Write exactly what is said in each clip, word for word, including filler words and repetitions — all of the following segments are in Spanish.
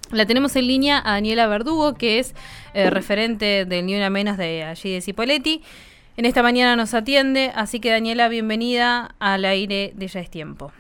La tenemos en línea a Daniela Verdugo, que es eh, referente del Ni Una Menos de allí de Cipolletti. En esta mañana nos atiende, así que Daniela, bienvenida al aire de Ya es Tiempo.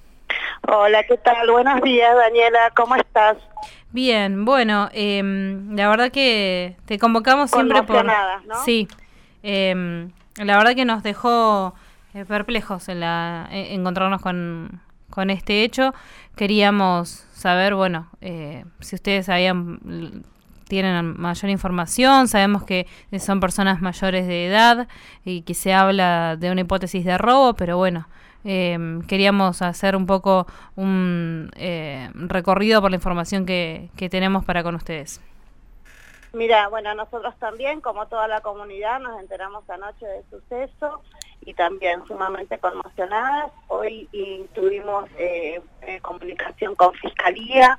Hola, ¿qué tal? Buenos días, Daniela, ¿cómo estás? Bien, bueno, eh, la verdad que te convocamos siempre por... ¿no? Sí, eh, la verdad que nos dejó eh, perplejos en la, eh, encontrarnos con, con este hecho. Queríamos saber, bueno, eh, si ustedes sabían, tienen mayor información. Sabemos que son personas mayores de edad y que se habla de una hipótesis de robo, pero bueno, eh, queríamos hacer un poco un eh, recorrido por la información que, que tenemos para con ustedes. Mira, bueno, nosotros también, como toda la comunidad, nos enteramos anoche del suceso y también sumamente conmocionadas. Hoy tuvimos eh, eh, comunicación con Fiscalía.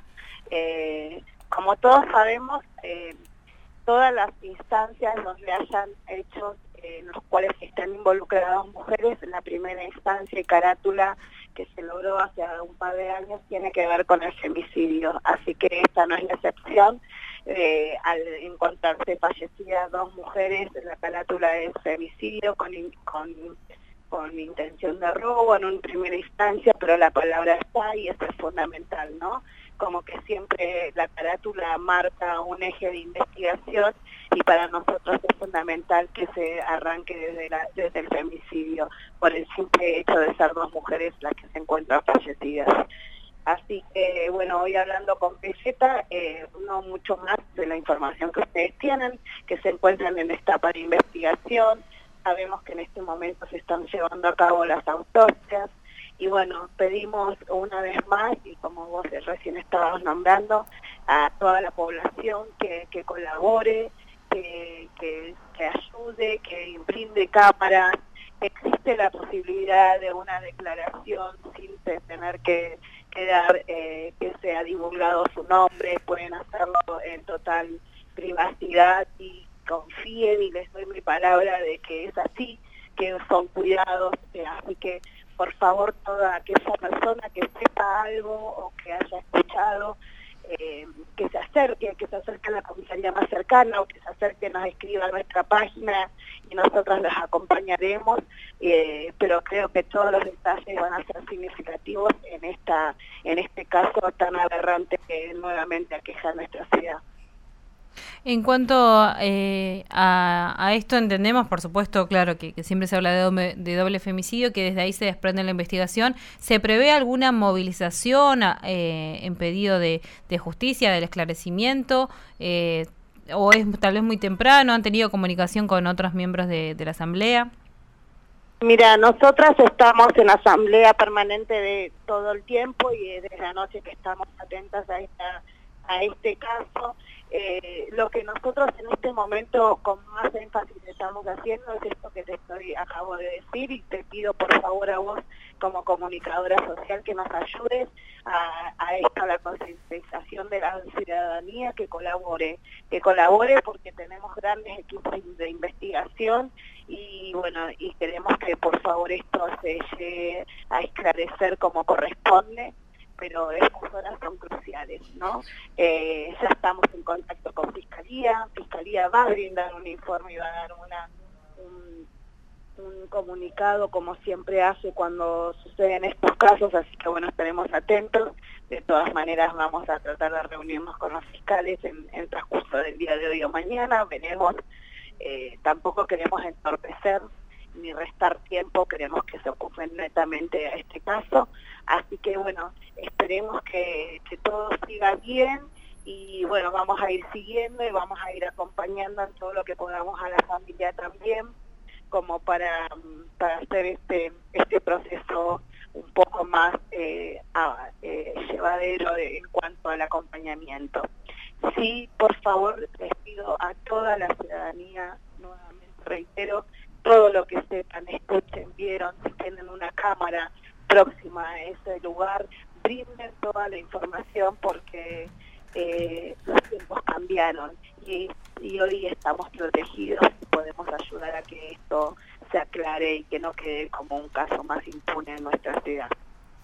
Eh, como todos sabemos, eh, todas las instancias donde hayan hechos eh, en los cuales están involucradas mujeres, la primera instancia y carátula que se logró hace un par de años tiene que ver con el femicidio. Así que esta no es la excepción. Eh, al encontrarse fallecidas dos mujeres, la carátula es femicidio con, con, con intención de robo en una primera instancia, pero la palabra está y eso es fundamental, ¿no? Como que siempre la carátula marca un eje de investigación y para nosotros es fundamental que se arranque desde, la, desde el femicidio, por el simple hecho de ser dos mujeres las que se encuentran fallecidas. Así que, bueno, hoy hablando con P Z, eh, no mucho más de la información que ustedes tienen, que se encuentran en etapa de investigación. Sabemos que en este momento se están llevando a cabo las autopsias. Y bueno, pedimos una vez más, y como vos recién estabas nombrando, a toda la población que, que colabore, que, que, que ayude, que brinde cámaras. Existe la posibilidad de una declaración sin tener que quedar, eh, que sea divulgado su nombre, pueden hacerlo en total privacidad y confíen y les doy mi palabra de que es así, que son cuidados, eh, así que por favor toda aquella persona que sepa algo o que haya escuchado, eh, que se acerque, que se acerque a la comisaría más cercana o que se acerque, nos escriba a nuestra página y nosotros las acompañaremos, eh, pero creo que todos los detalles van a ser significativos en esta en este caso tan aberrante que nuevamente aqueja a nuestra ciudad. En cuanto eh, a, a esto entendemos, por supuesto, claro, que, que siempre se habla de doble, de doble femicidio, que desde ahí se desprende la investigación. ¿Se prevé alguna movilización eh, en pedido de, de justicia, del esclarecimiento? Eh, ¿O es tal vez muy temprano? ¿Han tenido comunicación con otros miembros de, de la Asamblea? Mira, nosotras estamos en asamblea permanente de todo el tiempo y desde anoche que estamos atentas a esta a este caso. Eh, lo que nosotros en este momento con más énfasis estamos haciendo es esto que te estoy acabo de decir y te pido por favor a vos como comunicadora social que nos ayudes a, a esto, a la concientización de la ciudadanía, que colabore, que colabore porque tenemos grandes equipos de investigación y bueno, y queremos que por favor esto se llegue a esclarecer como corresponde, pero estas horas son cruciales, ¿no? Eh, ya estamos en contacto con Fiscalía, Fiscalía va a brindar un informe y va a dar una, un, un comunicado como siempre hace cuando suceden estos casos, así que bueno, estaremos atentos. De todas maneras vamos a tratar de reunirnos con los fiscales en, en el transcurso del día de hoy o mañana, veremos, eh, tampoco queremos entorpecer ni restar tiempo, queremos que se ocupen netamente a este caso, así que bueno, esperemos que, que todo siga bien y bueno, vamos a ir siguiendo y vamos a ir acompañando en todo lo que podamos a la familia también, como para, para hacer este, este proceso un poco más eh, a, eh, llevadero de, en cuanto al acompañamiento. Sí, por favor, les pido a toda la ciudadanía, nuevamente reitero, todo lo que sepan, escuchen, vieron, si tienen una cámara próxima a ese lugar, brinden toda la información porque eh, los tiempos cambiaron y, y hoy estamos protegidos y podemos ayudar a que esto se aclare y que no quede como un caso más impune en nuestra ciudad.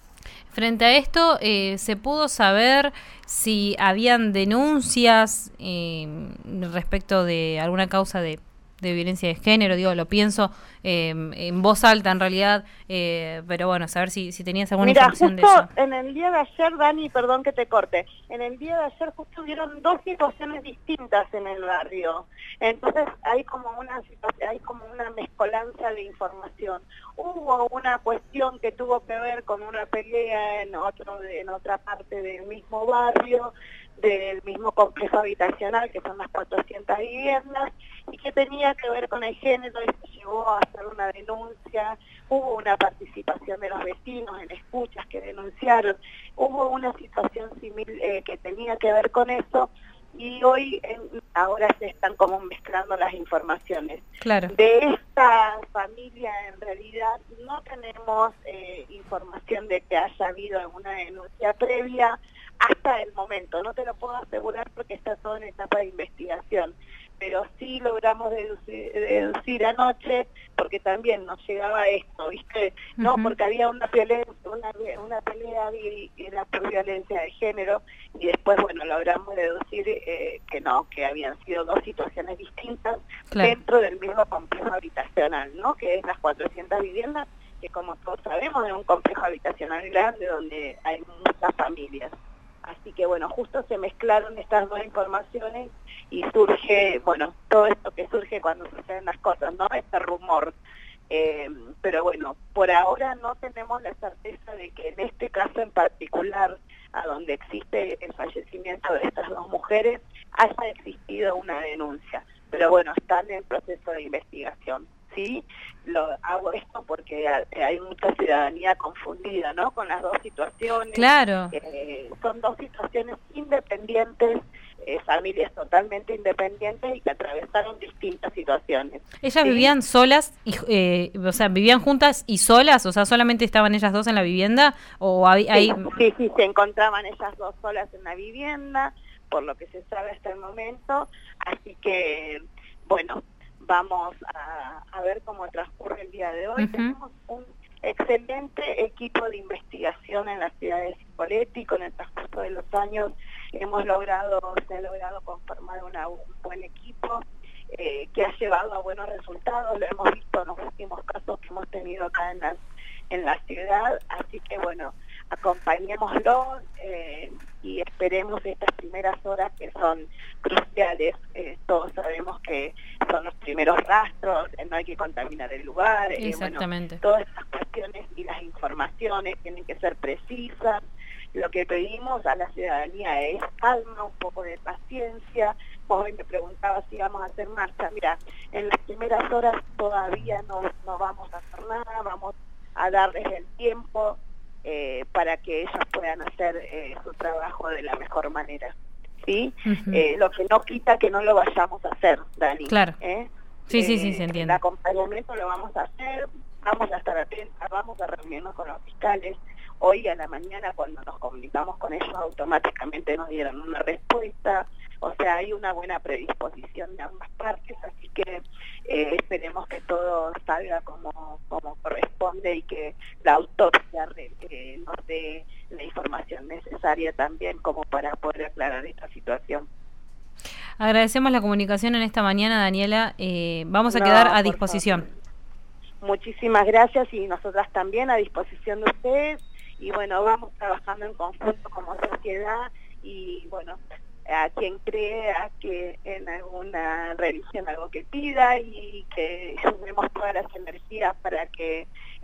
Frente a esto, eh, ¿se pudo saber si habían denuncias eh, respecto de alguna causa de, de violencia de género? Digo, lo pienso eh, en voz alta en realidad, eh, pero bueno, saber si, si tenías alguna Mira, información de justo eso. en el día de ayer, Dani, perdón que te corte, en el día de ayer justo hubieron dos situaciones distintas en el barrio. Entonces hay como una situación, hay como una mezcolanza de información. Hubo una cuestión que tuvo que ver con una pelea en otro en otra parte del mismo barrio, del mismo complejo habitacional, que son las cuatrocientas viviendas, y que tenía que ver con el género, y se llevó a hacer una denuncia. Hubo una participación de los vecinos en escuchas que denunciaron, hubo una situación similar eh, que tenía que ver con eso, y hoy en, ahora se están como mezclando las informaciones. Claro. De esta familia en realidad no tenemos eh, información de que haya habido alguna denuncia previa hasta el momento. No te lo puedo asegurar porque está todo en etapa de investigación, pero sí logramos deducir, deducir anoche, porque también nos llegaba esto, ¿viste? Uh-huh. No, porque había una pelea, una, una pelea y era por violencia de género, y después, bueno, logramos deducir eh, que no, que habían sido dos situaciones distintas, claro, dentro del mismo complejo habitacional, ¿no? Que es las cuatrocientas viviendas, que como todos sabemos es un complejo habitacional grande donde hay muchas familias. Así que bueno, justo se mezclaron estas dos informaciones y surge, bueno, todo esto que surge cuando suceden las cosas, ¿no? Este rumor. Eh, pero bueno, por ahora no tenemos la certeza de que en este caso en particular, a donde existe el fallecimiento de estas dos mujeres, haya existido una denuncia. Pero bueno, están en proceso de investigación. Sí, lo hago esto porque hay mucha ciudadanía confundida, ¿no? Con las dos situaciones. Claro. Eh, son dos situaciones independientes, eh, familias totalmente independientes y que atravesaron distintas situaciones. ¿Ellas ¿sí? vivían solas, y, eh, o sea, vivían juntas y solas? O sea, ¿solamente estaban ellas dos en la vivienda? ¿O hay, sí, hay... sí, sí, se encontraban ellas dos solas en la vivienda, por lo que se sabe hasta el momento. Así que, bueno, vamos a, a ver cómo transcurre el día de hoy. Uh-huh. Tenemos un excelente equipo de investigación en la ciudad de Cipolletti. Con el transcurso de los años hemos logrado, se ha logrado conformar una, un buen equipo eh, que ha llevado a buenos resultados. Lo hemos visto en los últimos casos que hemos tenido acá en la, en la ciudad. Así que bueno, acompañémoslo eh, y esperemos estas primeras horas que son cruciales. Eh, todos sabemos que son los primeros rastros, eh, no hay que contaminar el lugar. Exactamente. Eh, bueno, todas estas cuestiones y las informaciones tienen que ser precisas. Lo que pedimos a la ciudadanía es calma, un poco de paciencia. Hoy me preguntaba si íbamos a hacer marcha. Mira, en las primeras horas todavía no, no vamos a hacer nada, vamos a darles el tiempo Eh, para que ellos puedan hacer eh, su trabajo de la mejor manera, ¿sí? Uh-huh. Eh, lo que no quita que no lo vayamos a hacer, Dani. Claro. ¿eh? Sí, eh, sí, sí, se entiende. El acompañamiento lo vamos a hacer, vamos a estar atentos, vamos a reunirnos con los fiscales. Hoy a la mañana cuando nos comunicamos con ellos automáticamente nos dieron una respuesta. O sea, hay una buena predisposición de ambas partes, así que eh, esperemos que todo salga como, como corresponde y que la autopsia eh, nos dé la información necesaria también como para poder aclarar esta situación. Agradecemos la comunicación en esta mañana, Daniela. Eh, vamos a no, quedar a disposición. Favor. Muchísimas gracias y nosotras también a disposición de ustedes. Y bueno, vamos trabajando en conjunto como sociedad y bueno, a quien crea que en alguna religión algo que pida y que sumemos todas las energías para que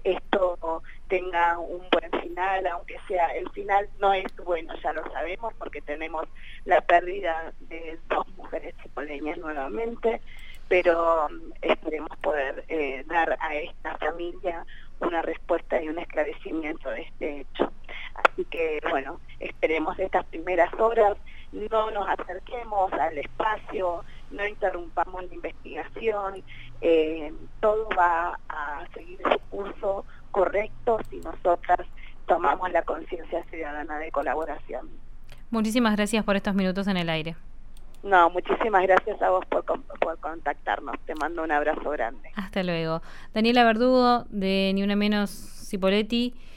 esto tenga un buen final, aunque sea el final no es bueno, ya lo sabemos porque tenemos la pérdida de dos mujeres cipoleñas nuevamente, pero esperemos poder eh, dar a esta familia una respuesta y un esclarecimiento de este hecho. Así que bueno, esperemos estas primeras horas, no nos acerquemos al espacio, no interrumpamos la investigación, eh, todo va a seguir su curso correcto si nosotras tomamos la conciencia ciudadana de colaboración. Muchísimas gracias por estos minutos en el aire. No, muchísimas gracias a vos por, por contactarnos. Te mando un abrazo grande. Hasta luego. Daniela Verdugo, de Ni Una Menos Cipolletti.